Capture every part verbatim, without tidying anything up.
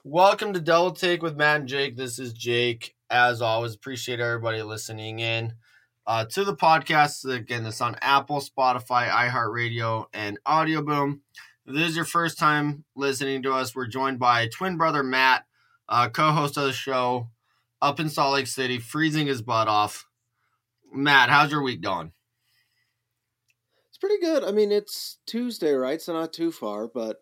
Welcome to Double Take with Matt and Jake. This is Jake. As always, appreciate everybody listening in uh, to the podcast. Again, it's on Apple, Spotify, iHeartRadio, and Audio Boom. If this is your first time listening to us, we're joined by twin brother Matt, uh, co-host of the show, up in Salt Lake City, freezing his butt off. Matt, how's your week going? It's pretty good. I mean, it's Tuesday, right? So not too far, but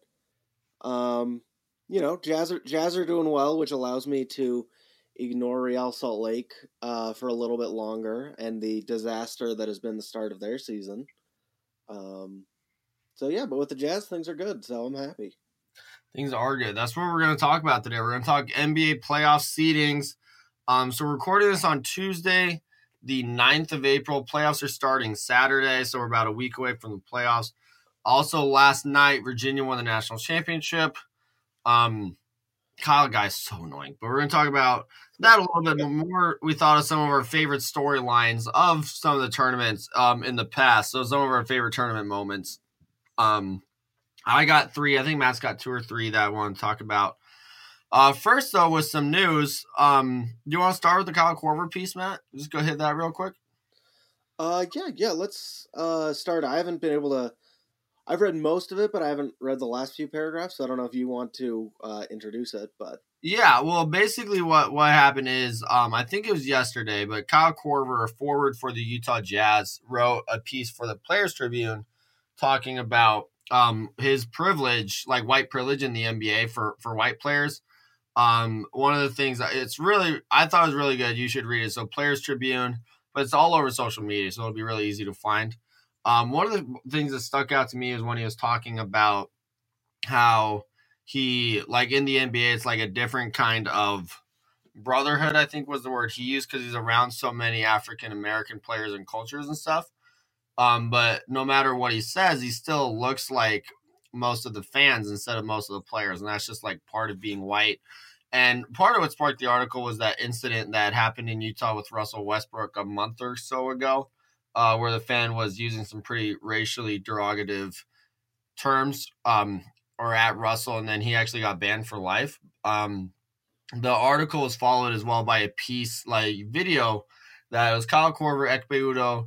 um, you know, Jazz are, Jazz are doing well, which allows me to ignore Real Salt Lake uh, for a little bit longer and the disaster that has been the start of their season. Um, so yeah, but with the Jazz, things are good, so I'm happy. Things are good. That's what we're going to talk about today. We're going to talk N B A playoff seedings. Um, so we're recording this on Tuesday, the ninth of April. Playoffs are starting Saturday, so we're about a week away from the playoffs. Also, last night, Virginia won the national championship. Um, Kyle Guy's so annoying, but we're going to talk about that a little bit more. We thought of some of our favorite storylines of some of the tournaments um, in the past. So some of our favorite tournament moments. Um, I got three. I think Matt's got two or three that I want to talk about. Uh, first, though, with some news. Um, do you want to start with the Kyle Korver piece, Matt? Just go hit that real quick. Uh, yeah, yeah. Let's uh start. I haven't been able to. I've read most of it, but I haven't read the last few paragraphs. So I don't know if you want to uh, introduce it, but Yeah, well, basically, what what happened is, um, I think it was yesterday, but Kyle Korver, a forward for the Utah Jazz, wrote a piece for the Players Tribune talking about um his privilege, like white privilege in the N B A for for white players. Um, one of the things it's really I thought it was really good. You should read it. So Players Tribune, but it's all over social media, so it'll be really easy to find. Um, one of the things that stuck out to me is when he was talking about how he like in the N B A, it's like a different kind of brotherhood. I think was the word he used because he's around so many African American players and cultures and stuff. Um, but no matter what he says, he still looks like most of the fans instead of most of the players, and that's just like part of being white. And part of what sparked the article was that incident that happened in Utah with Russell Westbrook a month or so ago, uh, where the fan was using some pretty racially derogative terms um, or at Russell, and then he actually got banned for life. Um, the article was followed as well by a piece, like video, that was Kyle Korver, Ekpe Udo,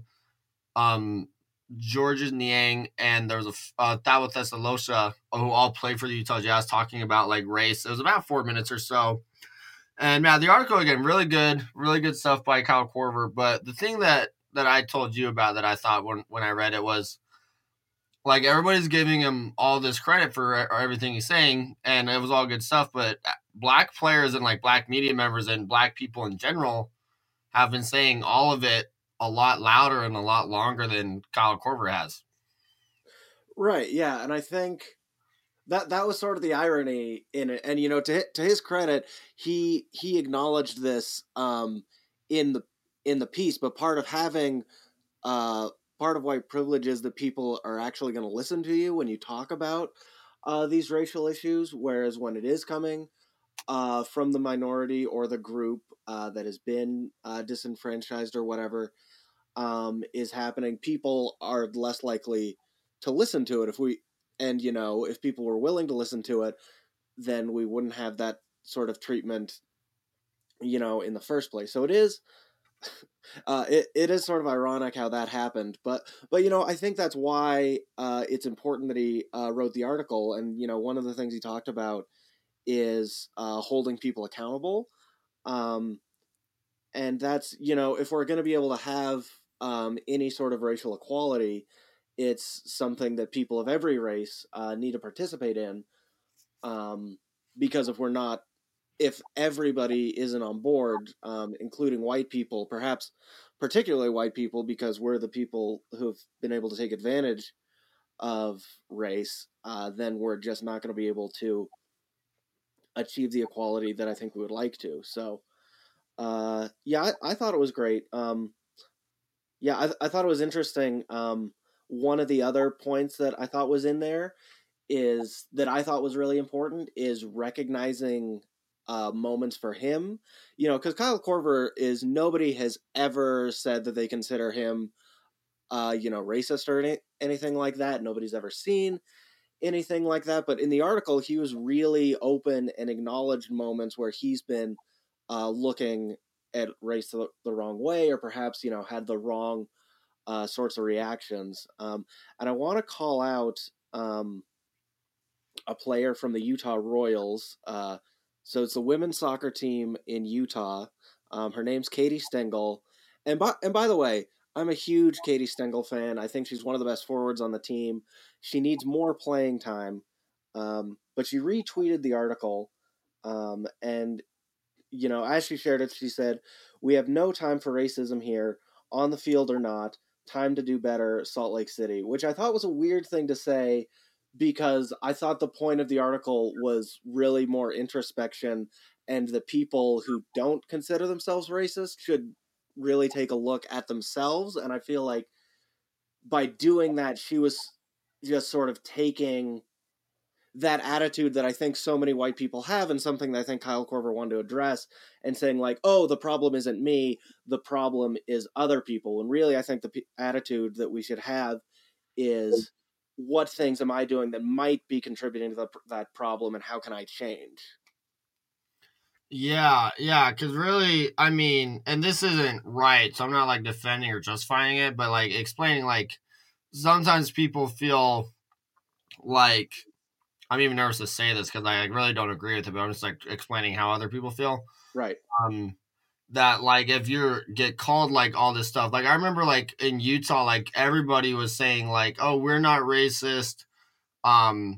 um, Georges Niang, and there was a uh, Thabo Thessalosha who all played for the Utah Jazz talking about like race. It was about four minutes or so. And man, the article again, really good, really good stuff by Kyle Korver. But the thing that that I told you about that I thought when when I read it was like everybody's giving him all this credit for everything he's saying, and it was all good stuff. But black players and like black media members and black people in general have been saying all of it a lot louder and a lot longer than Kyle Korver has. right, yeah, and I think that that was sort of the irony in it. And you know, to to his credit, he he acknowledged this um, in the in the piece. But part of having uh, part of white privilege is that people are actually going to listen to you when you talk about uh, these racial issues. Whereas when it is coming uh, from the minority or the group uh, that has been uh, disenfranchised or whatever um, is happening, people are less likely to listen to it. If we and you know if people were willing to listen to it, then we wouldn't have that sort of treatment, you know, in the first place. So it is. Uh, it, it is sort of ironic how that happened, but but you know I think that's why uh, it's important that he uh, wrote the article. And you know one of the things he talked about is uh, holding people accountable, um, and that's you know if we're going to be able to have um, any sort of racial equality, it's something that people of every race uh, need to participate in, um, because if we're not if everybody isn't on board, um, including white people, perhaps particularly white people, because we're the people who've been able to take advantage of race, uh, then we're just not going to be able to achieve the equality that I think we would like to. So, uh, yeah, I, I thought it was great. Um, yeah, I, I thought it was interesting. Um, one of the other points that I thought was in there is that I thought was really important is recognizing uh, moments for him. You know, because Kyle Korver is nobody has ever said that they consider him, uh, you know, racist or any, anything like that. Nobody's ever seen anything like that. But in the article, he was really open and acknowledged moments where he's been uh, looking at race the, the wrong way, or perhaps, you know, had the wrong uh, sorts of reactions. Um, and I want to call out um, a player from the Utah Royals. Uh, so it's the women's soccer team in Utah. Um, her name's Katie Stengel. And by, and by the way, I'm a huge Katie Stengel fan. I think she's one of the best forwards on the team. She needs more playing time. Um, but she retweeted the article. Um, and, you know, as she shared it, she said, "We have no time for racism here, on the field or not. Time to do better, Salt Lake City," which I thought was a weird thing to say, because I thought the point of the article was really more introspection, and the people who don't consider themselves racist should really take a look at themselves. And I feel like by doing that, she was just sort of taking that attitude that I think so many white people have, and something that I think Kyle Korver wanted to address, and saying like, oh, the problem isn't me, the problem is other people. And really, I think the p- attitude that we should have is, what things am I doing that might be contributing to the, that problem, and how can I change? Yeah, yeah, because really, I mean, and this isn't right, so I'm not like defending or justifying it, but like explaining, like, sometimes people feel like, I'm even nervous to say this because I like, really don't agree with it, but I'm just like explaining how other people feel. Right. Um, that like if you get called like all this stuff, like I remember like in Utah, like everybody was saying like, oh, we're not racist. Um,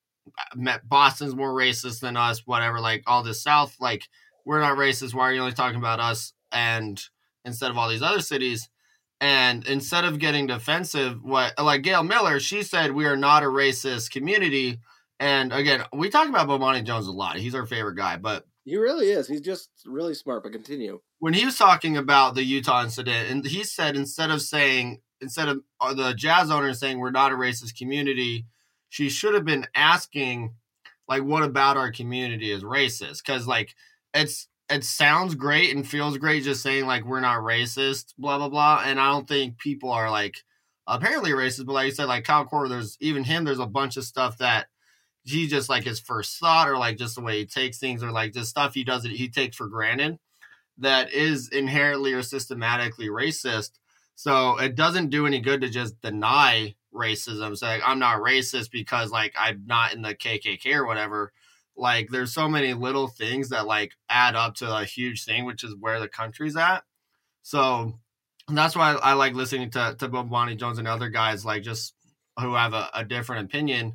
Boston's more racist than us, whatever, like all the South, like we're not racist. Why are you only talking about us? And instead of all these other cities, and instead of getting defensive, what like Gail Miller, she said we are not a racist community. And again, we talk about Bomani Jones a lot. He's our favorite guy, but he really is. He's just really smart. But continue. When he was talking about the Utah incident, and he said instead of saying instead of the Jazz owner saying we're not a racist community, she should have been asking, like, what about our community is racist? Because like it's it sounds great and feels great just saying like we're not racist, blah blah blah. And I don't think people are like apparently racist, but like you said, like Kyle Korver, there's even him, there's a bunch of stuff that he just like his first thought, or like just the way he takes things, or like just stuff he does it he takes for granted that is inherently or systematically racist. So it doesn't do any good to just deny racism. Say, like, I'm not racist because like I'm not in the K K K or whatever. Like there's so many little things that like add up to a huge thing, which is where the country's at. So that's why I, I like listening to to Bomani Jones and other guys like just who have a, a different opinion.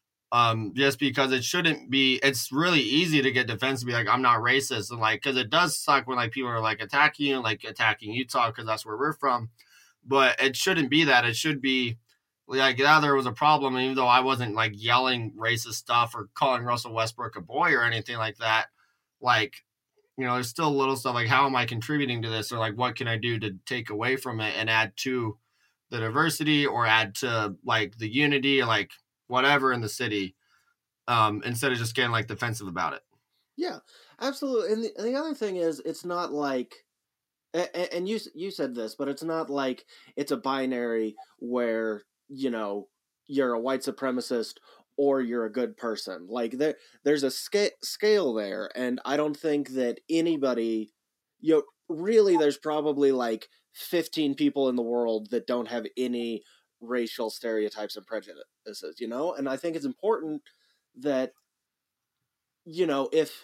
Um, just because it shouldn't be, it's really easy to get defense to be like, I'm not racist. And like, cause it does suck when like people are like attacking you, like attacking Utah, cause that's where we're from. But it shouldn't be that. It should be like, yeah, there was a problem. And even though I wasn't like yelling racist stuff or calling Russell Westbrook a boy or anything like that, like, you know, there's still little stuff like, how am I contributing to this? Or like, what can I do to take away from it and add to the diversity or add to like the unity or like whatever in the city, um, instead of just getting like defensive about it. Yeah, absolutely. And the, and the other thing is, it's not like, and, and you you said this, but it's not like it's a binary where, you know, you're a white supremacist or you're a good person. Like there there's a sca- scale there, and I don't think that anybody, you know, really, there's probably like fifteen people in the world that don't have any racial stereotypes and prejudices, you know? And I think it's important that, you know, if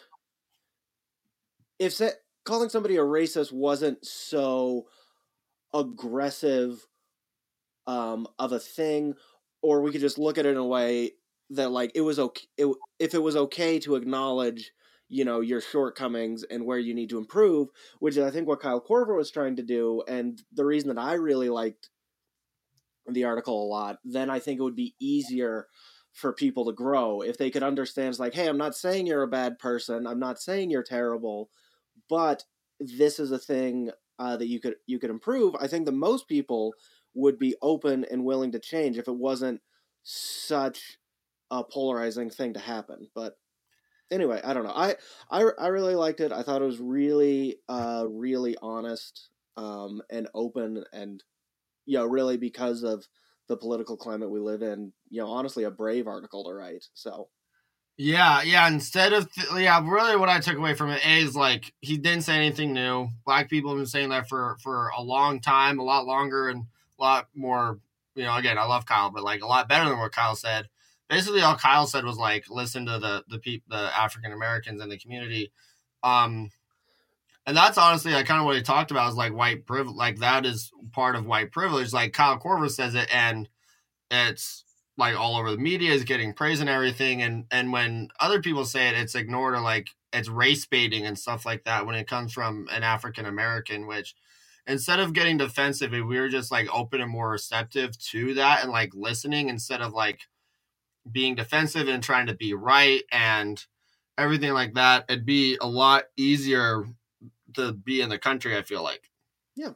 if that, calling somebody a racist wasn't so aggressive um, of a thing, or we could just look at it in a way that like it was okay, it, if it was okay to acknowledge, you know, your shortcomings and where you need to improve, which is I think what Kyle Korver was trying to do, and the reason that I really liked the article a lot, then I think it would be easier for people to grow if they could understand, it's like, hey, I'm not saying you're a bad person, I'm not saying you're terrible, but this is a thing uh, that you could you could improve. I think that most people would be open and willing to change if it wasn't such a polarizing thing to happen. But anyway, I don't know. I I, I really liked it. I thought it was really uh, really honest um, and open, and you know, really because of the political climate we live in, you know, honestly, a brave article to write. So. Yeah, yeah. Instead of th- yeah, really, what I took away from it A, is like he didn't say anything new. Black people have been saying that for for a long time, a lot longer, and a lot more. You know, again, I love Kyle, but like a lot better than what Kyle said. Basically, all Kyle said was like, listen to the the people, the African Americans in the community, um, and that's honestly like kind of what he talked about is like white privilege. Like that is part of white privilege. Like Kyle Korver says it, and it's like all over the media is getting praise and everything. And, and when other people say it, it's ignored or like it's race baiting and stuff like that when it comes from an African American, which instead of getting defensive, if we were just like open and more receptive to that and like listening instead of like being defensive and trying to be right and everything like that, it'd be a lot easier to be in the country, I feel like. Yeah,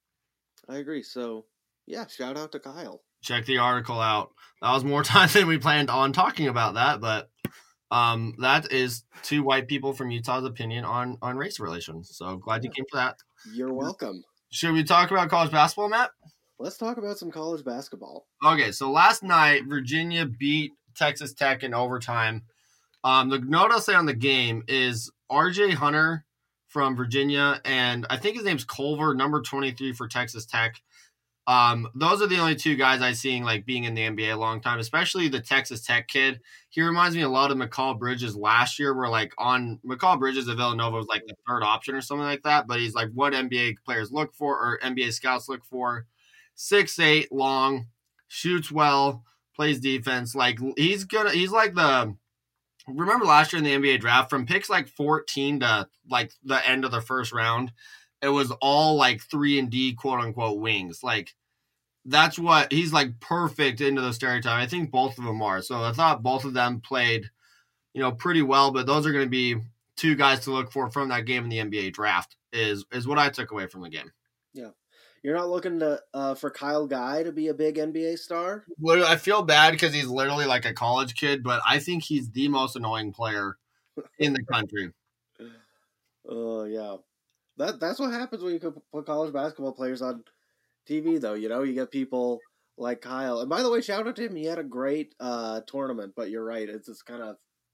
I agree. So yeah, shout out to Kyle. Check the article out. That was more time than we planned on talking about that, but um, that is two white people from Utah's opinion on, on race relations. So glad yeah. you came for that. You're welcome. Should we talk about college basketball, Matt? Let's talk about some college basketball. Okay, so last night, Virginia beat Texas Tech in overtime. Um, the note I'll say on the game is R J Hunter from Virginia, and I think his name's Culver, number twenty-three for Texas Tech. Um, those are the only two guys I've seen like being in the N B A a long time, especially the Texas Tech kid. He reminds me a lot of McCall Bridges last year, where like on McCall Bridges of Villanova was like the third option or something like that. But he's like what N B A players look for or N B A scouts look for. six eight, long, shoots well, plays defense. Like he's gonna, he's like the, remember last year in the N B A draft from picks like fourteen to like the end of the first round, it was all like three and D quote unquote wings. Like that's what he's like perfect into the stereotype. I think both of them are. So I thought both of them played, you know, pretty well, but those are going to be two guys to look for from that game in the N B A draft is, is what I took away from the game. Yeah. You're not looking to uh, for Kyle Guy to be a big N B A star? Literally, I feel bad because he's literally like a college kid, but I think he's the most annoying player in the country. Oh, uh, yeah. That That's what happens when you put college basketball players on T V, though. You know, you get people like Kyle. And by the way, shout out to him. He had a great uh, tournament, but you're right. It's just kind of,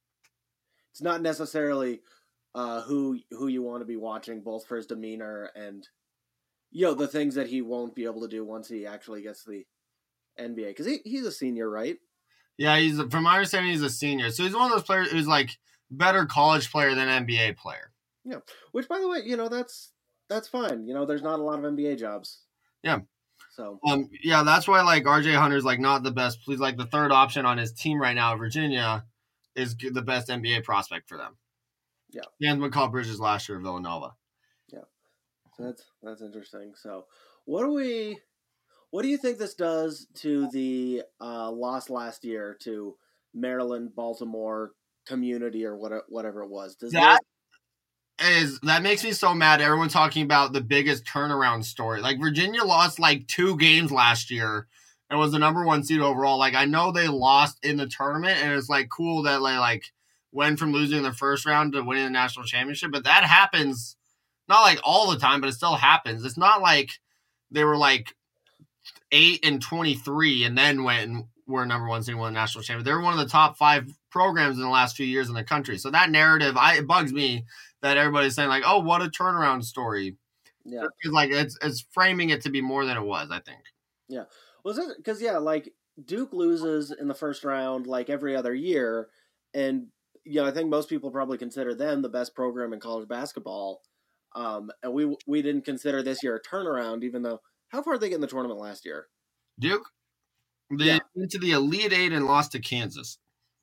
it's not necessarily uh, who who you want to be watching, both for his demeanor and, you know, the things that he won't be able to do once he actually gets to the N B A. Because he, he's a senior, right? Yeah, he's from my understanding, he's a senior. So he's one of those players who's like better college player than N B A player. Yeah, which, by the way, you know, that's that's fine. You know, there's not a lot of N B A jobs. Yeah. So. Um. Yeah, that's why like R J Hunter's like not the best. He's like the third option on his team right now. Virginia is the best N B A prospect for them. Yeah. And McCall Bridges last year at Villanova. Yeah. So that's that's interesting. So, what do we, what do you think this does to the uh, loss last year to Maryland, Baltimore community or whatever whatever it was? Does that this... is that makes me so mad? Everyone talking about the biggest turnaround story. Like Virginia lost like two games last year and was the number one seed overall. Like I know they lost in the tournament, and it's like cool that they like went from losing in the first round to winning the national championship, but that happens. Not like all the time, but it still happens. It's not like they were like eight and twenty-three and then went and were number one seed and won the national championship. They were one of the top five programs in the last few years in the country. So that narrative, I it bugs me that everybody's saying like, "Oh, what a turnaround story." Yeah, it's like it's it's framing it to be more than it was. I think. Yeah, was it because yeah, like Duke loses in the first round like every other year, and you know I think most people probably consider them the best program in college basketball. Um, and we we didn't consider this year a turnaround, even though how far did they get in the tournament last year? Duke, they yeah. went to the Elite Eight and lost to Kansas.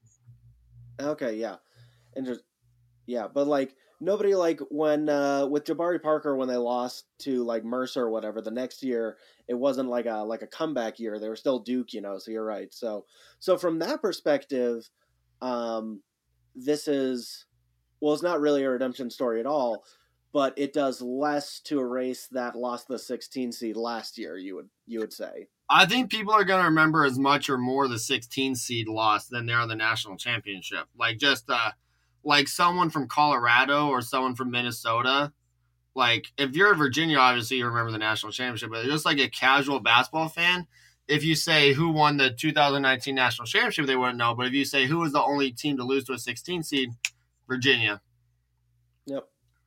Okay, yeah, and just yeah, but like nobody like when uh, with Jabari Parker when they lost to like Mercer or whatever the next year, it wasn't like a like a comeback year. They were still Duke, you know. So you're right. So so from that perspective, um, this is well, it's not really a redemption story at all. But it does less to erase that lost the sixteen seed last year, you would you would say. I think people are going to remember as much or more the sixteen seed loss than they are the national championship. Like just uh, like someone from Colorado or someone from Minnesota. Like if you're in Virginia, obviously you remember the national championship. But just like a casual basketball fan, if you say who won the two thousand nineteen national championship, they wouldn't know. But if you say who was the only team to lose to a sixteen seed, Virginia. Yep.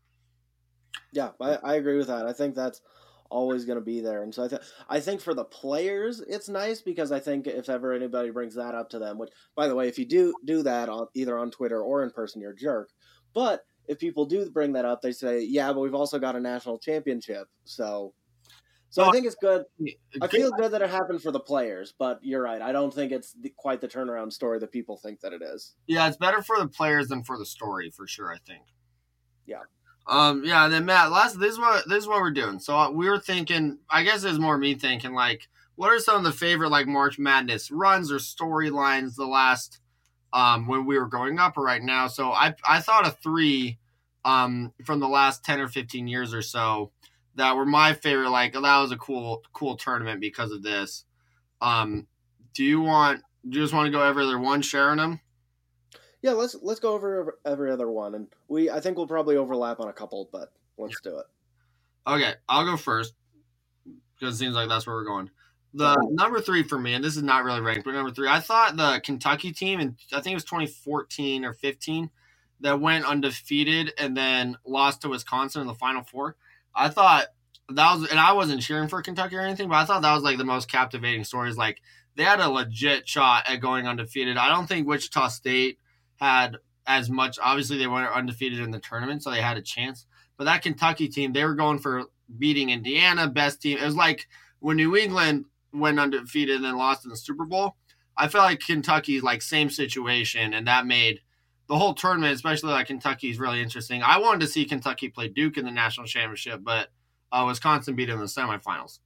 Yeah, I, I agree with that. I think that's always going to be there. And so I, th- I think for the players, it's nice because I think if ever anybody brings that up to them, which, by the way, if you do do that on either on Twitter or in person, you're a jerk. But if people do bring that up, they say, yeah, but we've also got a national championship. So so no, I think it's good. I feel good that it happened for the players, but you're right. I don't think it's the, quite the turnaround story that people think that it is. Yeah, it's better for the players than for the story, for sure, I think. Yeah. Um, yeah, and then Matt, last this is what this is what we're doing. So we were thinking, I guess it's more me thinking, like, what are some of the favorite like March Madness runs or storylines the last um when we were growing up or right now? So I I thought of three um from the last ten or fifteen years or so that were my favorite. Like that was a cool cool tournament because of this. Um, do you want do you just want to go every other one sharing them? Yeah, let's let's go over every other one, and we I think we'll probably overlap on a couple, but let's do it. Okay, I'll go first because it seems like that's where we're going. The okay. number three for me, and this is not really ranked, but number three, I thought the Kentucky team, and I think it was twenty fourteen or fifteen, that went undefeated and then lost to Wisconsin in the Final Four. I thought that was, and I wasn't cheering for Kentucky or anything, but I thought that was like the most captivating stories. Like they had a legit shot at going undefeated. I don't think Wichita State had as much. Obviously, they went undefeated in the tournament, so they had a chance. But that Kentucky team, they were going for beating Indiana, best team. It was like when New England went undefeated and then lost in the Super Bowl. I felt like Kentucky's like same situation, and that made the whole tournament, especially like Kentucky, is really interesting. I wanted to see Kentucky play Duke in the national championship, but uh, Wisconsin beat them in the semifinals.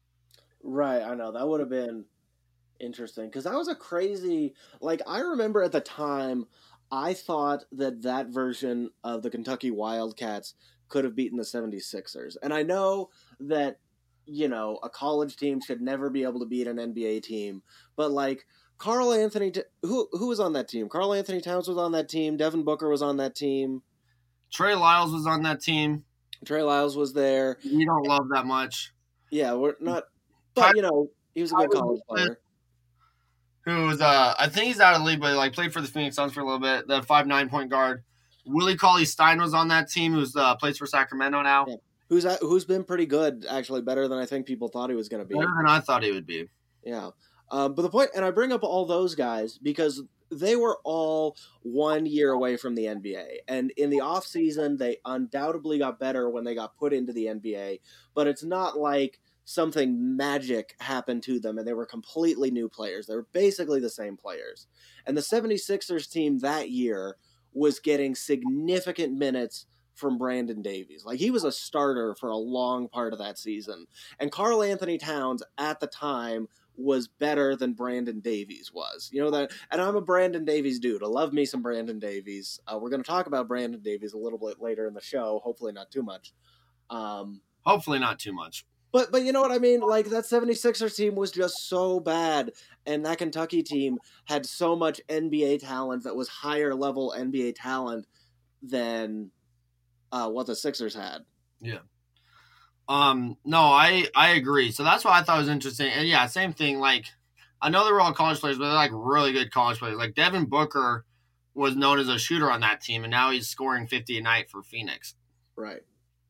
Right, I know. That would have been interesting because that was a crazy, like, I remember at the time I thought that that version of the Kentucky Wildcats could have beaten the seventy-sixers, and I know that, you know, a college team should never be able to beat an N B A team, but like Karl Anthony, who who was on that team? Karl Anthony Towns was on that team. Devin Booker was on that team. Trey Lyles was on that team. Trey Lyles was there. We don't love that much. Yeah, we're not, but you know, he was a good college player. Who's uh I think he's out of the league, but like played for the Phoenix Suns for a little bit. The five nine point guard Willie Cauley-Stein was on that team, who's uh, plays for Sacramento now. Yeah. Who's who's been pretty good, actually, better than I think people thought he was going to be. Better than I thought he would be. Yeah, um, but the point, and I bring up all those guys because they were all one year away from the N B A, and in the off season, they undoubtedly got better when they got put into the N B A. But it's not like something magic happened to them and they were completely new players. They were basically the same players. And the seventy-sixers team that year was getting significant minutes from Brandon Davies. Like, he was a starter for a long part of that season. And Karl Anthony Towns at the time was better than Brandon Davies was. You know that, and I'm a Brandon Davies dude. I love me some Brandon Davies. Uh, we're going to talk about Brandon Davies a little bit later in the show. Hopefully not too much. Um, Hopefully not too much. But but you know what I mean? Like, that seventy-sixers team was just so bad, and that Kentucky team had so much N B A talent that was higher level N B A talent than uh, what the Sixers had. Yeah. Um. No, I I agree. So that's what I thought was interesting. And yeah, same thing. Like, I know they were all college players, but they're like really good college players. Like Devin Booker was known as a shooter on that team, and now he's scoring fifty a night for Phoenix. Right.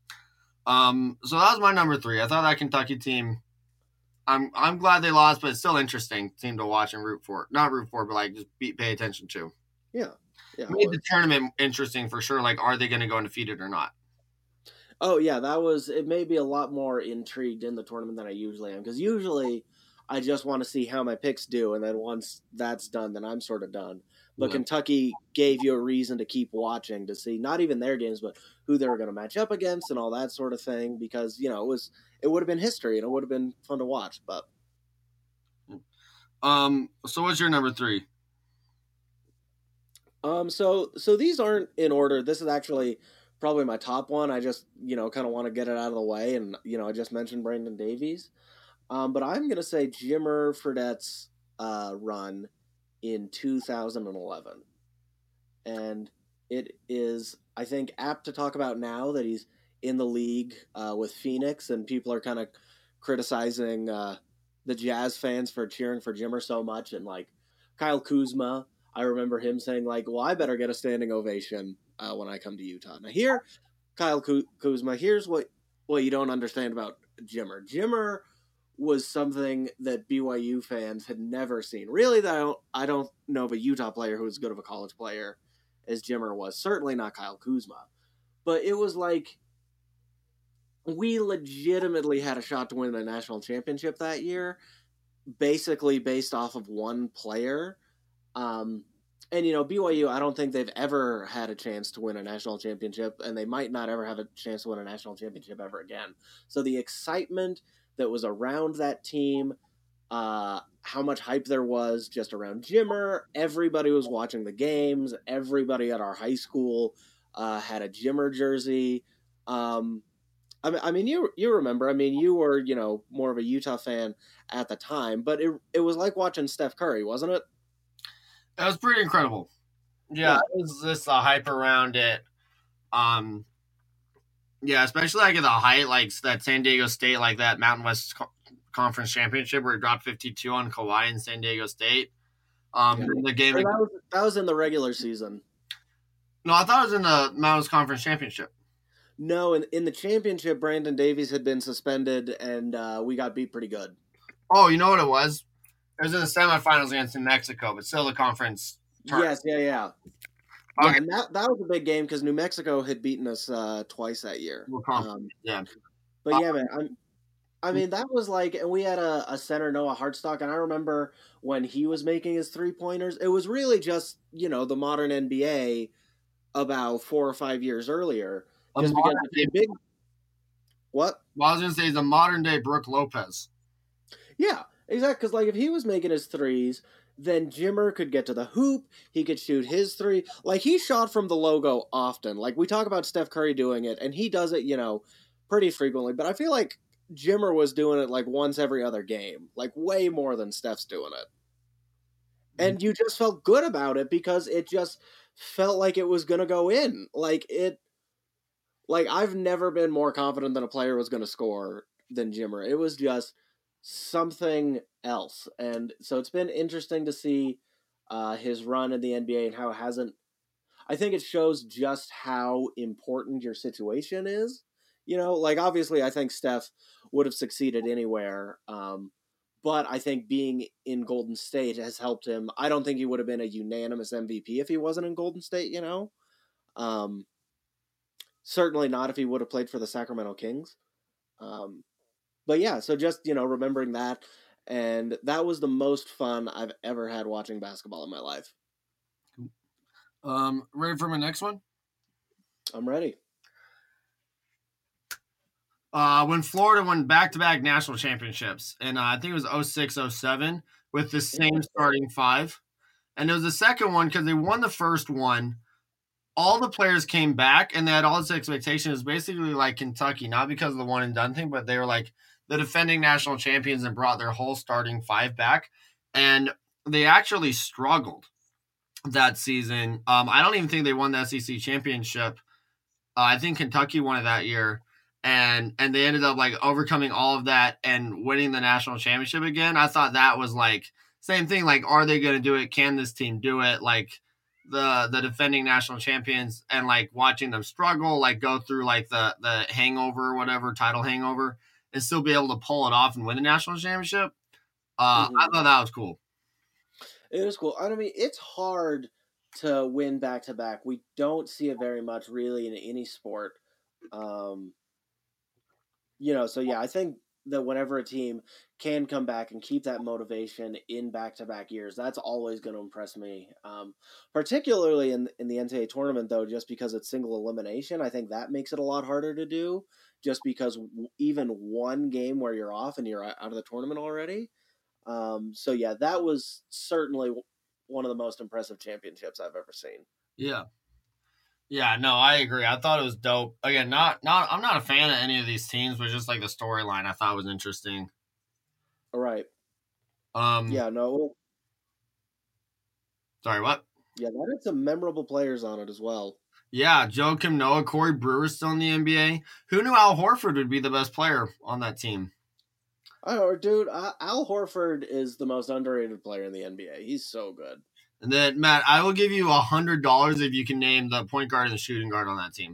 Um, so that was my number three. I thought that Kentucky team, I'm I'm glad they lost, but it's still interesting team to watch and root for. Not root for, but like just be, pay attention to. Yeah, yeah. Made the tournament interesting for sure. Like, are they going to go undefeated or not? Oh yeah, that was. It made me a lot more intrigued in the tournament than I usually am, because usually I just want to see how my picks do, and then once that's done, then I'm sort of done. But yeah. Kentucky gave you a reason to keep watching, to see not even their games, but who they were going to match up against and all that sort of thing. Because, you know, it was it would have been history and it would have been fun to watch. But um, so what's your number three? Um, so so these aren't in order. This is actually probably my top one. I just, you know, kind of want to get it out of the way, and you know, I just mentioned Brandon Davies. Um, but I'm going to say Jimmer Fredette's uh, run in two thousand eleven. And it is, I think, apt to talk about now that he's in the league uh, with Phoenix, and people are kind of criticizing uh, the Jazz fans for cheering for Jimmer so much, and like Kyle Kuzma, I remember him saying like, "Well, I better get a standing ovation uh, when I come to Utah." Now here, Kyle Kuzma, here's what what you don't understand about Jimmer. Jimmer was something that B Y U fans had never seen. Really, that I don't I don't know of a Utah player who was as good of a college player as Jimmer was. Certainly not Kyle Kuzma, but it was like we legitimately had a shot to win the national championship that year, basically based off of one player. Um, and, you know, B Y U, I don't think they've ever had a chance to win a national championship, and they might not ever have a chance to win a national championship ever again. So the excitement that was around that team, uh, how much hype there was just around Jimmer, everybody was watching the games, everybody at our high school uh, had a Jimmer jersey. Um, I mean, I mean, you you remember? I mean, you were you know more of a Utah fan at the time, but it it was like watching Steph Curry, wasn't it? That was pretty incredible. Yeah, yeah. It was just the hype around it. Um, yeah, especially like at the height, like that San Diego State, like that Mountain West Co- Conference Championship where he dropped fifty-two on Kawhi in San Diego State. Um, yeah. the game that was that was in the regular season. No, I thought it was in the Mountain West Conference Championship. No, in in the championship, Brandon Davies had been suspended, and uh, we got beat pretty good. Oh, you know what it was? It was in the semifinals against New Mexico, but still the conference tournament. Yes, yeah, yeah. Okay. Yeah, and that, that was a big game because New Mexico had beaten us uh, twice that year. Um, yeah. But yeah, man, I'm, I mean, that was like, and we had a, a center, Noah Hartstock, and I remember when he was making his three-pointers, it was really just, you know, the modern N B A about four or five years earlier. A just because day, big. What? Well, I was going to say he's a modern-day Brooke Lopez. Yeah, exactly, because, like, if he was making his threes, then Jimmer could get to the hoop, he could shoot his three. Like, he shot from the logo often. Like, we talk about Steph Curry doing it, and he does it, you know, pretty frequently, but I feel like Jimmer was doing it like once every other game, like way more than Steph's doing it. And you just felt good about it because it just felt like it was going to go in. Like it, like I've never been more confident that a player was going to score than Jimmer. It was just something else. And so it's been interesting to see uh, his run in the N B A and how it hasn't, I think it shows just how important your situation is. You know, like obviously I think Steph would have succeeded anywhere. Um, but I think being in Golden State has helped him. I don't think he would have been a unanimous M V P if he wasn't in Golden State, you know? Um, certainly not if he would have played for the Sacramento Kings. Um, but yeah, so just, you know, remembering that. And that was the most fun I've ever had watching basketball in my life. Um, ready for my next one? I'm ready. Uh, when Florida won back-to-back national championships, and uh, I think it was oh six oh seven with the same starting five. And it was the second one because they won the first one. All the players came back, and they had all this expectation. It was basically like Kentucky, not because of the one-and-done thing, but they were like the defending national champions and brought their whole starting five back. And they actually struggled that season. Um, I don't even think they won the S E C championship. Uh, I think Kentucky won it that year. And and they ended up like overcoming all of that and winning the national championship again. I thought that was like same thing. Like, are they going to do it? Can this team do it? Like the the defending national champions and like watching them struggle, like go through like the the hangover or whatever title hangover, and still be able to pull it off and win the national championship. Uh, mm-hmm. I thought that was cool. It was cool. I mean, it's hard to win back to back. We don't see it very much really in any sport. Um, You know, so yeah, I think that whenever a team can come back and keep that motivation in back-to-back years, that's always going to impress me. Um, particularly in in the N C double A tournament, though, just because it's single elimination, I think that makes it a lot harder to do. Just because even one game where you're off and you're out of the tournament already. Um, so yeah, that was certainly one of the most impressive championships I've ever seen. Yeah. Yeah, no, I agree. I thought it was dope. Again, not not I'm not a fan of any of these teams, but just like the storyline I thought was interesting. All right. Um Yeah, no. Sorry, what? Yeah, that had some memorable players on it as well. Yeah, Joakim Noah, Corey Brewer still in the N B A. Who knew Al Horford would be the best player on that team? Oh, dude, uh, Al Horford is the most underrated player in the N B A. He's so good. And then Matt, I will give you a hundred dollars if you can name the point guard and the shooting guard on that team.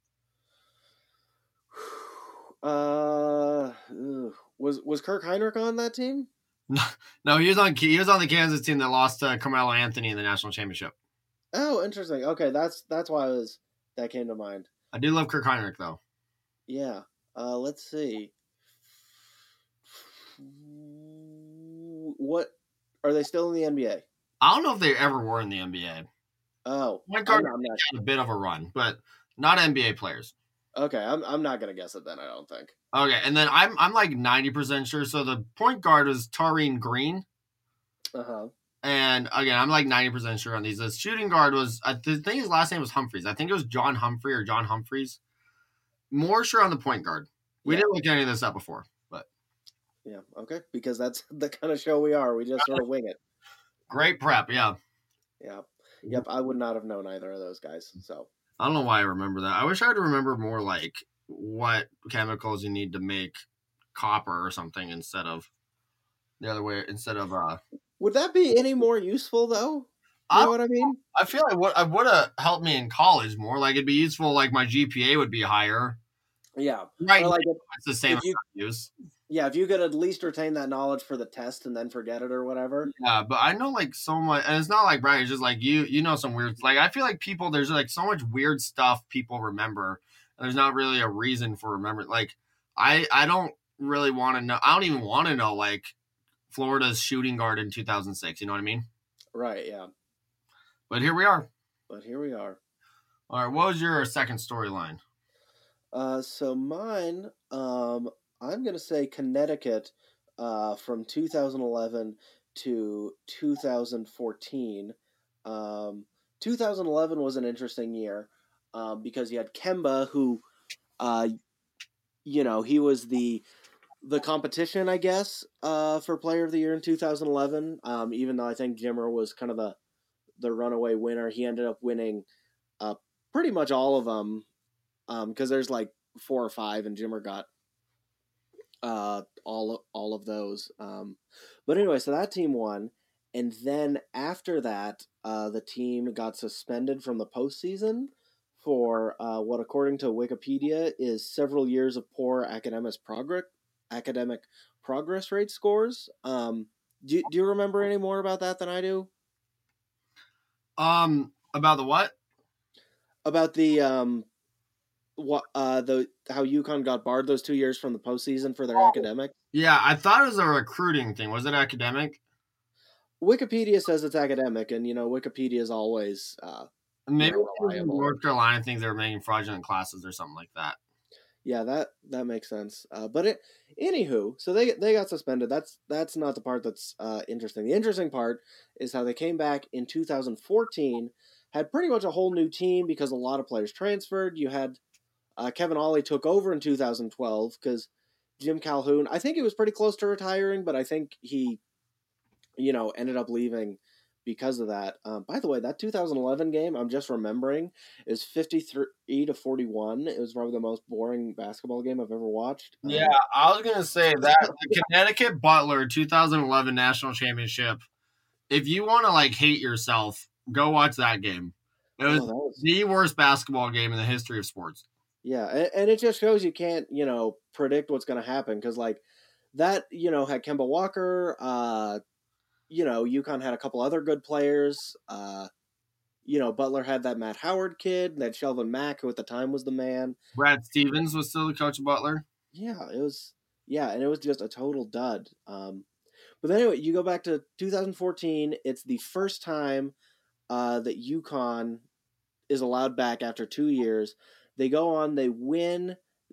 Uh, ugh. was was Kirk Heinrich on that team? No, no, he was on he was on the Kansas team that lost to Carmelo Anthony in the national championship. Oh, interesting. Okay, that's that's why I was that came to mind. I do love Kirk Heinrich though. Yeah. Uh, let's see. What are they still in the N B A? I don't know if they ever were in the N B A. Oh, Point guard I'm, I'm not, had a bit of a run, but not N B A players. okay. I'm I'm not gonna guess it then. I don't think. Okay, and then I'm I'm like ninety percent sure. So the point guard was Taurine Green. Uh huh. And again, I'm like ninety percent sure on these. The shooting guard was, I think his last name was Humphreys. I think it was John Humphrey or John Humphreys. More sure on the point guard. We Yeah. didn't look any of this up before, but Yeah. Okay. Because that's the kind of show we are. We just sort of wing it. great prep. Yeah. Yeah. Yep. I would not have known either of those guys. So I don't know why I remember that. I wish I would remember more like what chemicals you need to make copper or something instead of the other way, instead of, uh, would that be any more useful though? You I, know what I mean? I feel like what I would have helped me in college more. Like it'd be useful. Like my G P A would be higher. Yeah. Right. Or like now, if, it's the same if you, use. yeah, if you could at least retain that knowledge for the test and then forget it or whatever. Yeah, but I know like so much, and it's not like Brian. It's just like you, you know, some weird. Like I feel like people, there's like so much weird stuff people remember, and there's not really a reason for remembering. Like I, I don't really want to know. I don't even want to know like Florida's shooting guard in two thousand six. You know what I mean? Right. Yeah. But here we are. But here we are. All right, what was your second storyline? Uh, so mine, um, I'm gonna say Connecticut, uh, from two thousand eleven to two thousand fourteen. Um, two thousand eleven was an interesting year, um, because you had Kemba, who, uh, you know, he was the the competition, I guess, uh, for Player of the Year in two thousand eleven. Um, even though I think Jimmer was kind of the the runaway winner, he ended up winning, uh, pretty much all of them. Um, because there's like four or five, and Jimmer got uh all all of those. Um, but anyway, so that team won, and then after that, uh, the team got suspended from the postseason for uh, what, according to Wikipedia, is several years of poor academic progress academic progress rate scores. Um, do you, do you remember any more about that than I do? Um, about the what? About the um what uh the how UConn got barred those two years from the postseason for their Oh. academic. Yeah, I thought it was a recruiting thing. Was it academic? Wikipedia says it's academic, and you know Wikipedia is always uh Maybe you know, reliable. North Carolina thinks they were making fraudulent classes or something like that. Yeah, that that makes sense. Uh, but it, anywho, so they they got suspended. That's that's not the part that's uh, interesting. The interesting part is how they came back in two thousand fourteen, had pretty much a whole new team because a lot of players transferred. You had uh, Kevin Ollie took over in two thousand twelve because Jim Calhoun, I think he was pretty close to retiring, but I think he, you know, ended up leaving because of that. Um, by the way, that two thousand eleven game, I'm just remembering, is fifty-three to forty-one. It was probably the most boring basketball game I've ever watched. Um, Yeah, I was gonna say that the Connecticut Butler two thousand eleven national championship. If you want to like hate yourself, go watch that game. It was, oh, that was the worst basketball game in the history of sports. yeah, and, and it just shows you can't, you know, predict what's going to happen because like that, you know, had Kemba Walker. Uh, you know, UConn had a couple other good players. Uh, you know, Butler had that Matt Howard kid, that Shelvin Mack, who at the time was the man. Brad Stevens was still the coach of Butler. Yeah, it was. Yeah, and it was just a total dud. Um, but anyway, you go back to two thousand fourteen. It's the first time uh, that UConn is allowed back after two years. They go on. They win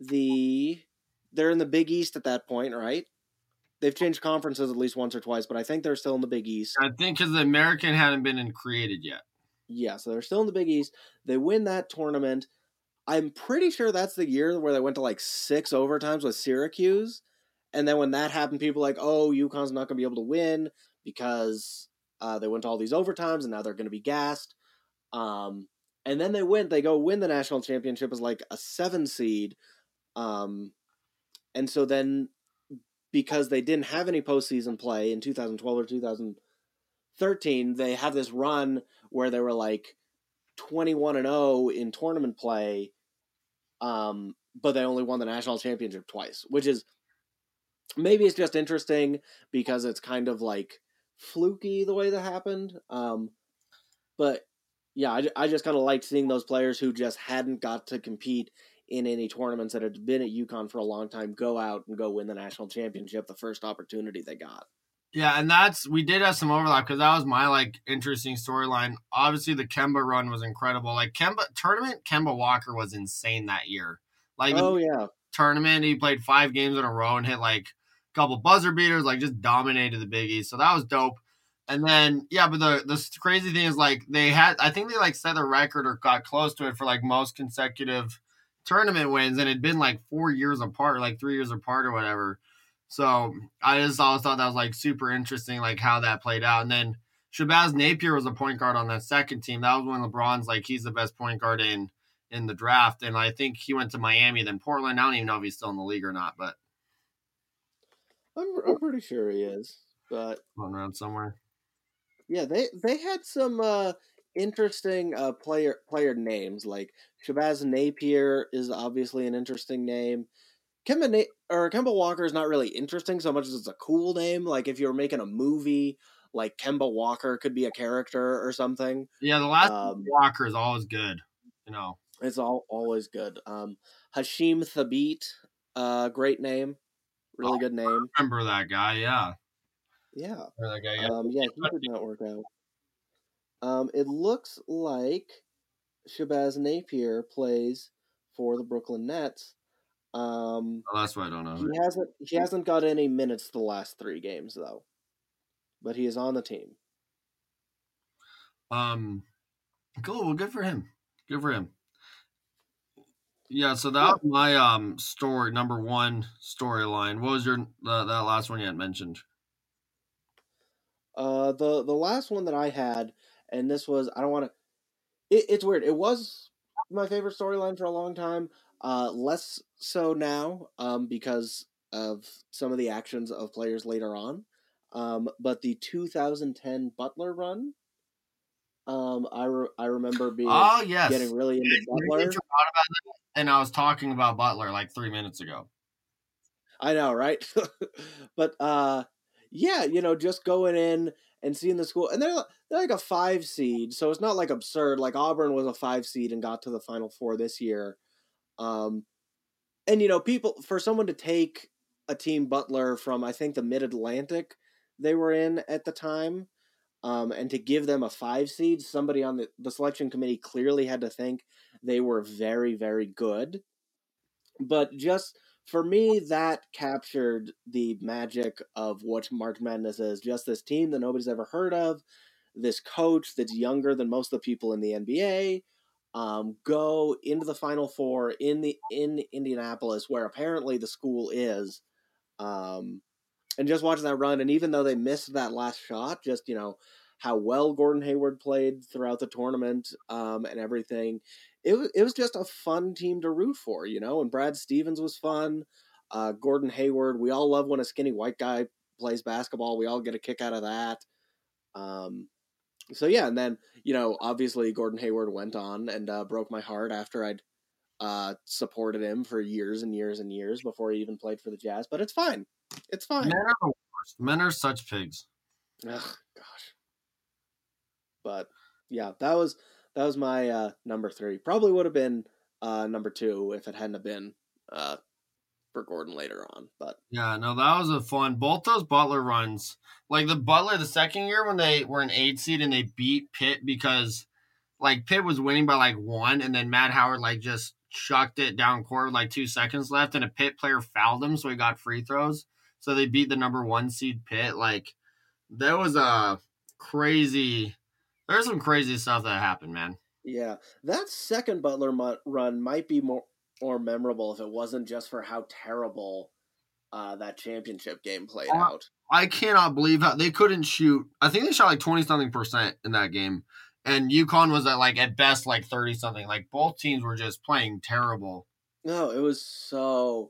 the. They're in the Big East at that point, right? They've changed conferences at least once or twice, but I think they're still in the Big East. I think because the American hadn't been in created yet. Yeah, so they're still in the Big East. They win that tournament. I'm pretty sure that's the year where they went to like six overtimes with Syracuse. And then when that happened, people were like, oh, UConn's not going to be able to win because uh, they went to all these overtimes and now they're going to be gassed. Um, and then they win. They go win the national championship as like a seven seed. Um, and so then because they didn't have any postseason play in two thousand twelve or two thousand thirteen, they had this run where they were like twenty-one and oh in tournament play, um, but they only won the national championship twice, which is maybe it's just interesting because it's kind of like fluky the way that happened. Um, but yeah, I, I just kind of liked seeing those players who just hadn't got to compete in any tournaments that had been at UConn for a long time go out and go win the national championship the first opportunity they got. Yeah, and that's we did have some overlap because that was my like interesting storyline. Obviously, the Kemba run was incredible. Like Kemba tournament, Kemba Walker was insane that year. Like oh yeah, tournament, he played five games in a row and hit like a couple buzzer beaters, like just dominated the Big East. So that was dope. And then yeah, but the the crazy thing is like they had, I think they like set a record or got close to it for like most consecutive tournament wins, and it'd been like four years apart, like three years apart or whatever. So I just always thought that was like super interesting, like how that played out. And then Shabazz Napier was a point guard on that second team. That was when LeBron's like he's the best point guard in in the draft, and I think he went to Miami, then Portland. I don't even know if he's still in the league or not, but I'm I'm pretty sure he is. But going around somewhere. Yeah, they they had some uh, interesting uh, player player names. Like Shabazz Napier is obviously an interesting name. Kemba Na- or Kemba Walker is not really interesting so much as it's a cool name. Like if you were making a movie, like Kemba Walker could be a character or something. Yeah, the last um, Walker is always good. You know, it's all always good. Um, Hashim Thabit, uh, great name, really oh, good name. I remember that guy? Yeah, yeah, that guy, yeah. um, yeah. He did not work out. Um, it looks like Shabazz Napier plays for the Brooklyn Nets. Um, oh, that's why I don't know. He hasn't he hasn't got any minutes the last three games though, but he is on the team. Um, cool. Well, good for him. Good for him. Yeah. So that Yeah. was my um story number one storyline. What was your uh, that last one you had mentioned? Uh, the the last one that I had, and this was I don't want to. It, it's weird. It was my favorite storyline for a long time. Uh, less so now, um, because of some of the actions of players later on. Um, but the two thousand ten Butler run, um, I re- I remember being Oh yes, getting really into I Butler. forgot about that, and I was talking about Butler like three minutes ago. I know, right? But uh, yeah, you know, just going in and seeing the school, and they're they're like a five seed, so it's not like absurd. Like Auburn was a five seed and got to the Final Four this year. Um, and you know, people for someone to take a team Butler from I think the Mid Atlantic they were in at the time, um, and to give them a five seed, somebody on the, the selection committee clearly had to think they were very, very good. But just for me, that captured the magic of what March Madness is. Just this team that nobody's ever heard of, this coach that's younger than most of the people in the N B A. Um, go into the Final Four in the in Indianapolis, where apparently the school is, um, and just watching that run. And even though they missed that last shot, just you know how well Gordon Hayward played throughout the tournament, um, and everything. It was it was just a fun team to root for, you know. And Brad Stevens was fun. Uh, Gordon Hayward, we all love when a skinny white guy plays basketball. We all get a kick out of that. Um, So yeah, and then you know, obviously Gordon Hayward went on and uh, broke my heart after I'd uh, supported him for years and years and years before he even played for the Jazz. But it's fine, it's fine. Men are the worst. Men are such pigs. Ugh, gosh. But yeah, that was that was my uh, number three. Probably would have been uh, number two if it hadn't have been uh, for Gordon later on. But yeah, no, that was a fun. Both those Butler runs, like the Butler the second year when they were an eight seed and they beat Pitt because like Pitt was winning by like one, and then Matt Howard like just chucked it down court with like two seconds left, and a Pitt player fouled him, so he got free throws. So they beat the number one seed Pitt. Like there was a crazy. There's some crazy stuff that happened, man. Yeah, that second Butler mu- run might be more more memorable if it wasn't just for how terrible uh, that championship game played uh, out. I cannot believe how they couldn't shoot. I think they shot like twenty something percent in that game, and UConn was at like at best like thirty something. Like both teams were just playing terrible. No, it was so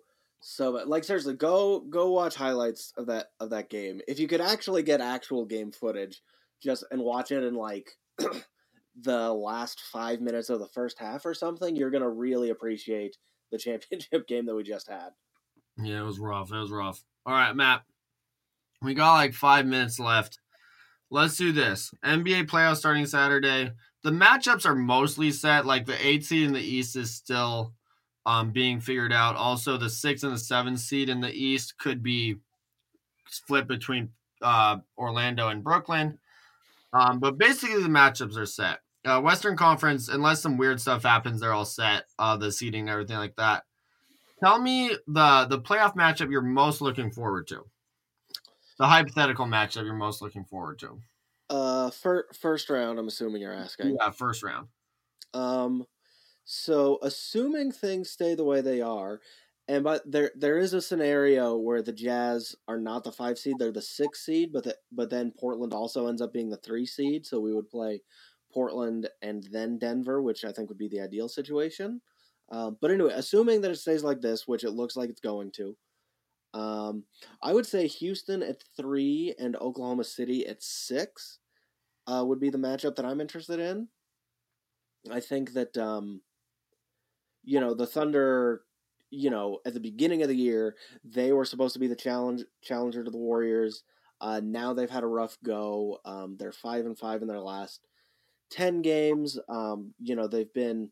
So, but like seriously, go go watch highlights of that of that game. If you could actually get actual game footage, just and watch it in like the last five minutes of the first half or something, you're gonna really appreciate the championship game that we just had. Yeah, it was rough. It was rough. All right, Matt. We got like five minutes left. Let's do this. N B A playoffs starting Saturday. The matchups are mostly set. Like the eight seed in the East is still um, being figured out. Also, the six and the seven seed in the East could be split between uh, Orlando and Brooklyn. Um, but basically, the matchups are set. Uh, Western Conference, unless some weird stuff happens, they're all set. Uh, the seeding and everything like that. Tell me the the playoff matchup you're most looking forward to. The hypothetical matchup you're most looking forward to. Uh, fir- first round. I'm assuming you're asking. Yeah, first round. Um, so assuming things stay the way they are, and but there there is a scenario where the Jazz are not the five seed; they're the six seed, but the, but then Portland also ends up being the three seed. So we would play Portland and then Denver, which I think would be the ideal situation. Um, but anyway, assuming that it stays like this, which it looks like it's going to, um, I would say Houston at three and Oklahoma City at six uh, would be the matchup that I'm interested in. I think that um, you know the Thunder, you know, at the beginning of the year they were supposed to be the challenge challenger to the Warriors. Uh, now they've had a rough go. Um, they're five and five in their last ten games. Um, you know they've been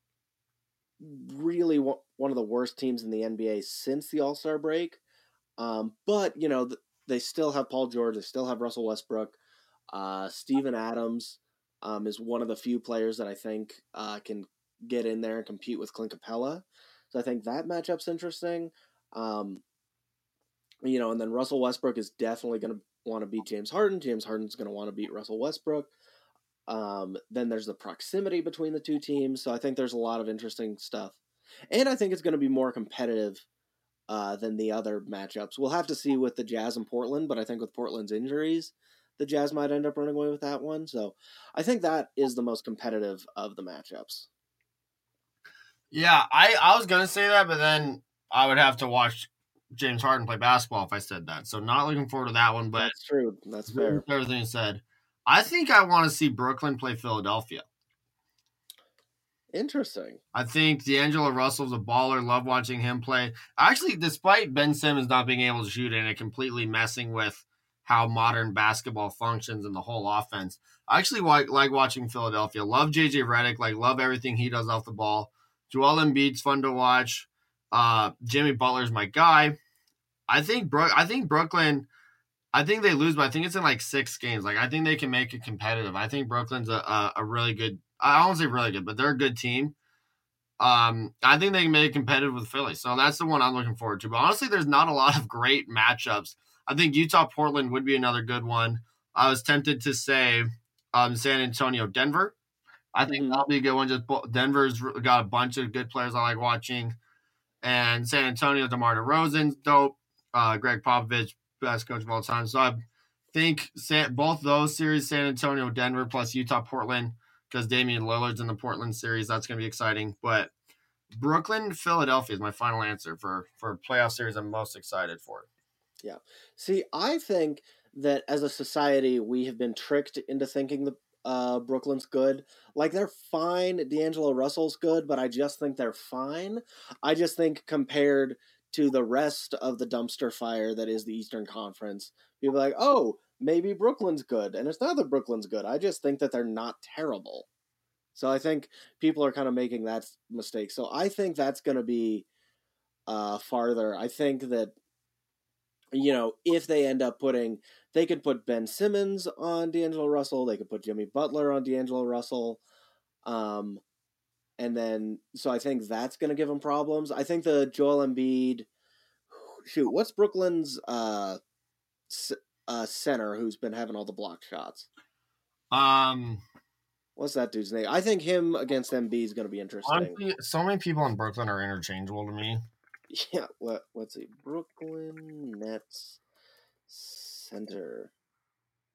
really one of the worst teams in the N B A since the All Star break. Um, but you know they still have Paul George. They still have Russell Westbrook. Uh, Steven Adams um, is one of the few players that I think uh, can get in there and compete with Clint Capella. So I think that matchup's interesting. Um, you know, and then Russell Westbrook is definitely going to want to beat James Harden. James Harden's going to want to beat Russell Westbrook. Um, then there's the proximity between the two teams. So I think there's a lot of interesting stuff. And I think it's going to be more competitive uh, than the other matchups. We'll have to see with the Jazz and Portland, but I think with Portland's injuries, the Jazz might end up running away with that one. So I think that is the most competitive of the matchups. Yeah, I, I was going to say that, but then I would have to watch James Harden play basketball if I said that. So not looking forward to that one, but that's true. That's fair. Everything you said. I think I want to see Brooklyn play Philadelphia. Interesting. I think D'Angelo Russell's a baller. Love watching him play. Actually, despite Ben Simmons not being able to shoot and it completely messing with how modern basketball functions and the whole offense, I actually like, like watching Philadelphia. Love J J Redick. Like, love everything he does off the ball. Joel Embiid's fun to watch. Uh, Jimmy Butler's my guy. I think Brook. I think Brooklyn. I think they lose, but I think it's in like six games. Like I think they can make it competitive. I think Brooklyn's a a, a really good. I won't say really good, but they're a good team. Um, I think they can make it competitive with Philly. So that's the one I'm looking forward to. But honestly, there's not a lot of great matchups. I think Utah Portland would be another good one. I was tempted to say um, San Antonio Denver. I think mm-hmm. that'll be a good one. Just Denver's got a bunch of good players I like watching, and San Antonio DeMar DeRozan's dope. Uh, Greg Popovich, best coach of all time. So I think San, both those series, San Antonio, Denver, plus Utah, Portland, because Damian Lillard's in the Portland series. That's going to be exciting. But Brooklyn, Philadelphia is my final answer for, for a playoff series I'm most excited for. Yeah. See, I think that as a society, we have been tricked into thinking the uh, Brooklyn's good. Like, they're fine. D'Angelo Russell's good, but I just think they're fine. I just think compared to the rest of the dumpster fire that is the Eastern Conference, people are like, oh, maybe Brooklyn's good. And it's not that Brooklyn's good. I just think that they're not terrible. So I think people are kind of making that mistake. So I think that's going to be uh, farther. I think that, you know, if they end up putting, they could put Ben Simmons on D'Angelo Russell. They could put Jimmy Butler on D'Angelo Russell. Um, and then, so I think that's going to give them problems. I think the Joel Embiid, shoot, what's Brooklyn's uh, uh, center who's been having all the block shots? Um, What's that dude's name? I think him against Embiid is going to be interesting. Honestly, so many people in Brooklyn are interchangeable to me. Yeah, what? Let's see. Brooklyn Nets center.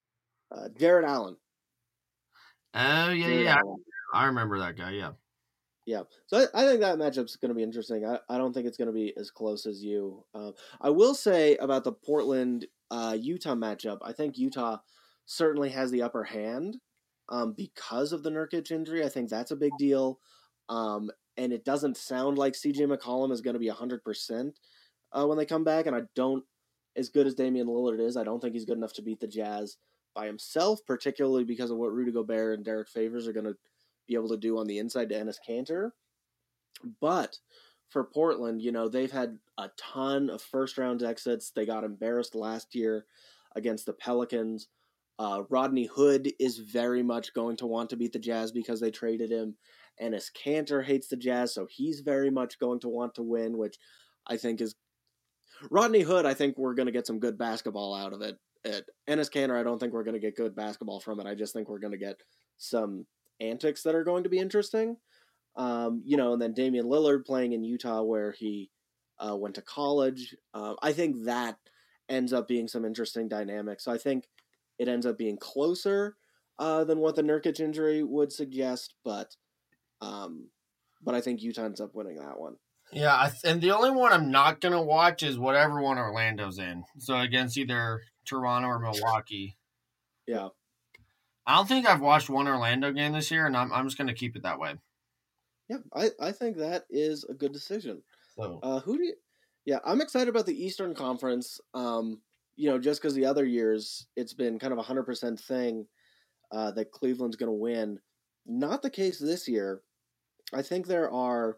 Uh, Jared Allen. Oh, yeah, Jared yeah. Allen. I remember that guy, yeah. Yeah, so I, I think that matchup's going to be interesting. I, I don't think it's going to be as close as you. Uh, I will say about the Portland uh, Utah matchup, I think Utah certainly has the upper hand um, because of the Nurkic injury. I think that's a big deal. Um, and it doesn't sound like C J McCollum is going to be one hundred percent uh, when they come back. And I don't, as good as Damian Lillard is, I don't think he's good enough to beat the Jazz by himself, particularly because of what Rudy Gobert and Derek Favors are going to be able to do on the inside to Enes Kanter. But for Portland, you know, they've had a ton of first round exits. They got embarrassed last year against the Pelicans. Uh, Rodney Hood is very much going to want to beat the Jazz because they traded him. Enes Kanter hates the Jazz, so he's very much going to want to win, which I think is Rodney Hood. I think we're going to get some good basketball out of it. At Enes Kanter, I don't think we're going to get good basketball from it. I just think we're going to get some antics that are going to be interesting. Um, you know, and then Damian Lillard playing in Utah where he uh, went to college. Uh, I think that ends up being some interesting dynamics. So I think it ends up being closer uh, than what the Nurkic injury would suggest, but um, but I think Utah ends up winning that one. Yeah, I th- and the only one I'm not going to watch is whatever one Orlando's in. So against either Toronto or Milwaukee. Yeah. I don't think I've watched one Orlando game this year, and I'm, I'm just going to keep it that way. Yeah, I, I think that is a good decision. So, uh, who do you, yeah, I'm excited about the Eastern Conference. Um, you know, just because the other years it's been kind of a hundred percent thing uh, that Cleveland's going to win. Not the case this year. I think there are.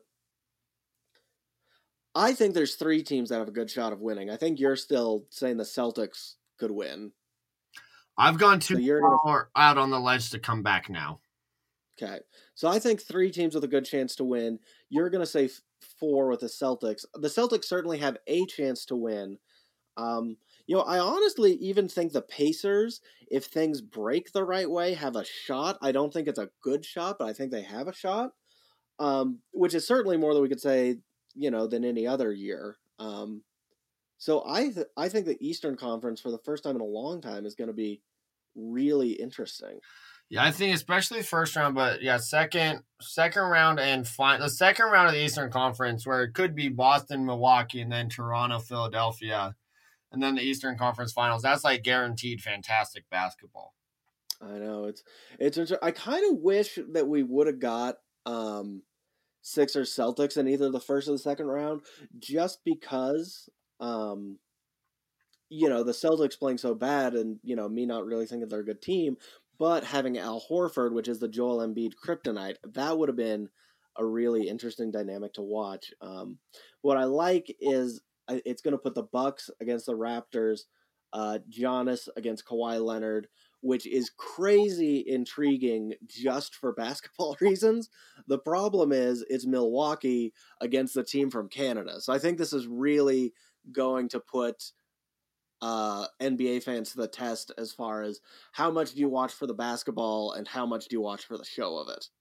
I think there's three teams that have a good shot of winning. I think you're still saying the Celtics could win. I've gone too So you're far out on the ledge to come back now. Okay. So I think three teams with a good chance to win. You're going to say f- four with the Celtics. The Celtics certainly have a chance to win. Um, you know, I honestly even think the Pacers, if things break the right way, have a shot. I don't think it's a good shot, but I think they have a shot, um, which is certainly more than we could say, you know, than any other year. Um, so I th- I think the Eastern Conference for the first time in a long time is going to be really interesting. Yeah, I think especially first round, but yeah, second second round and fine the second round of the Eastern Conference where it could be Boston, Milwaukee, and then Toronto, Philadelphia, and then the Eastern Conference Finals. That's like guaranteed fantastic basketball. I know it's it's. Inter- I kind of wish that we would have got um, Sixers Celtics in either the first or the second round, just because um, you know the Celtics playing so bad, and you know me not really thinking they're a good team, but having Al Horford, which is the Joel Embiid kryptonite, that would have been a really interesting dynamic to watch. Um, what I like is it's going to put the Bucks against the Raptors, uh, Giannis against Kawhi Leonard, which is crazy intriguing just for basketball reasons. The problem is it's Milwaukee against the team from Canada. So I think this is really going to put uh, N B A fans to the test as far as how much do you watch for the basketball and how much do you watch for the show of it.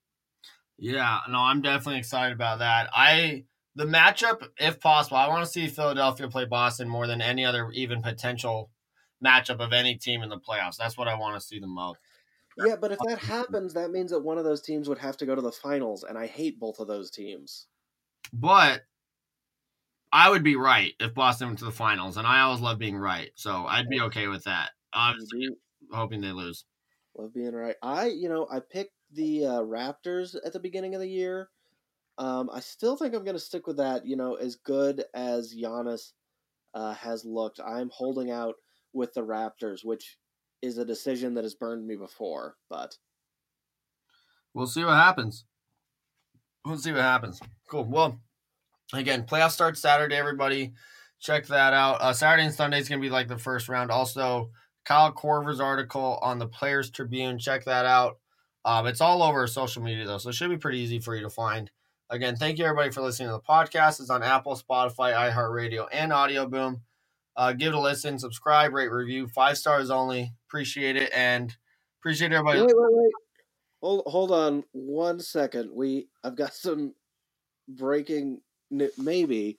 Yeah, no, I'm definitely excited about that. I the matchup, if possible, I want to see Philadelphia play Boston more than any other even potential matchup of any team in the playoffs. That's what I want to see the most. Yeah, but if that happens, that means that one of those teams would have to go to the finals, and I hate both of those teams. But I would be right if Boston went to the finals, and I always love being right, so I'd be okay with that. Obviously, hoping they lose. Love being right. I, you know, I picked the uh, Raptors at the beginning of the year. Um, I still think I'm going to stick with that. You know, as good as Giannis uh, has looked, I'm holding out with the Raptors, which is a decision that has burned me before. But we'll see what happens. We'll see what happens. Cool. Well, again, playoff starts Saturday, everybody. Check that out. Uh, Saturday and Sunday is going to be like the first round. Also, Kyle Korver's article on the Players Tribune. Check that out. Um, it's all over social media, though, so it should be pretty easy for you to find. Again, thank you, everybody, for listening to the podcast. It's on Apple, Spotify, iHeartRadio, and Audio Boom. Uh, give it a listen, subscribe, rate, review. Five stars only. Appreciate it, and appreciate everybody. Wait, wait, wait. Hold, hold on one second. We, I've got some breaking, maybe.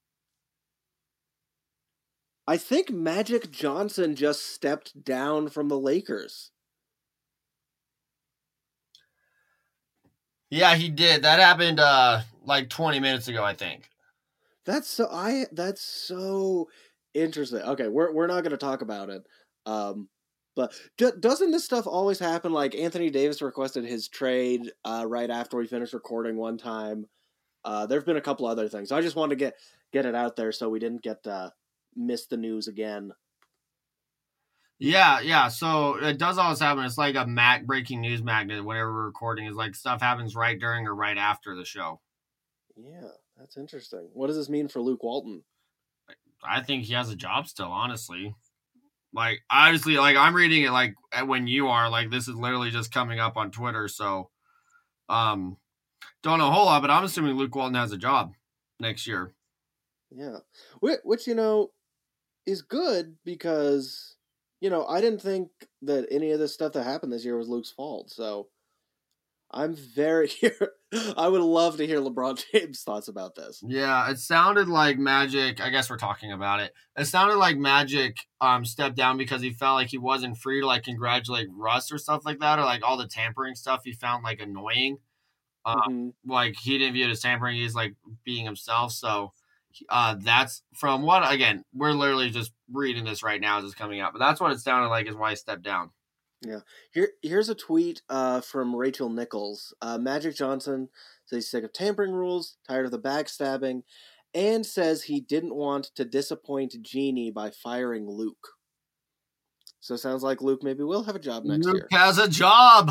I think Magic Johnson just stepped down from the Lakers. Yeah, he did. That happened uh, like twenty minutes ago, I think. That's so I. That's so interesting. Okay, we're we're not going to talk about it. Um, but d- doesn't this stuff always happen? Like Anthony Davis requested his trade uh, right after we finished recording one time. Uh, there've been a couple other things. I just wanted to get get it out there so we didn't get uh, miss the news again. Yeah, yeah. So it does always happen. It's like a Mac breaking news magnet. Whenever we're recording, is like stuff happens right during or right after the show. Yeah, that's interesting. What does this mean for Luke Walton? I think he has a job still. Honestly, like honestly, like I'm reading it like when you are like this is literally just coming up on Twitter. So, um, don't know a whole lot, but I'm assuming Luke Walton has a job next year. Yeah, which, which you know is good because you know I didn't think that any of this stuff that happened this year was Luke's fault. So I'm very. I would love to hear LeBron James' thoughts about this. Yeah, it sounded like Magic. I guess we're talking about it. It sounded like Magic um stepped down because he felt like he wasn't free to like congratulate Russ or stuff like that, or like all the tampering stuff he found like annoying. Um, Mm-hmm. like he didn't view it as tampering; he's like being himself. So, uh, that's from what again we're literally just reading this right now as it's coming out, but that's what it sounded like is why he stepped down. Yeah. Here, here's a tweet uh, from Rachel Nichols. Uh, Magic Johnson says he's sick of tampering rules, tired of the backstabbing, and says he didn't want to disappoint Jeannie by firing Luke. So it sounds like Luke maybe will have a job next Luke year. has a job.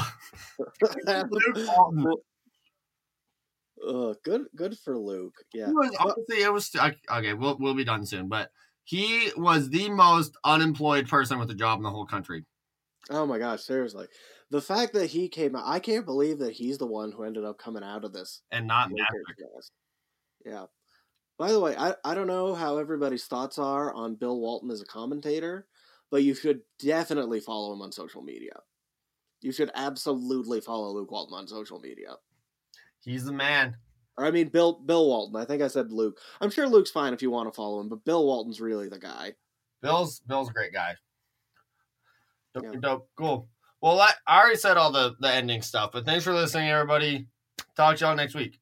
uh, good, good for Luke. Yeah. It was, honestly, it was okay. We'll we'll be done soon, but he was the most unemployed person with a job in the whole country. Oh my gosh, seriously. The fact that he came out, I can't believe that he's the one who ended up coming out of this. And not Magic. Yeah. By the way, I, I don't know how everybody's thoughts are on Bill Walton as a commentator, but you should definitely follow him on social media. You should absolutely follow Luke Walton on social media. He's the man. Or I mean, Bill Bill Walton. I think I said Luke. I'm sure Luke's fine if you want to follow him, but Bill Walton's really the guy. Bill's Bill's a great guy. Dope, Yeah. dope, cool. Well, I, I already said all the, the ending stuff, but thanks for listening, everybody. Talk to y'all next week.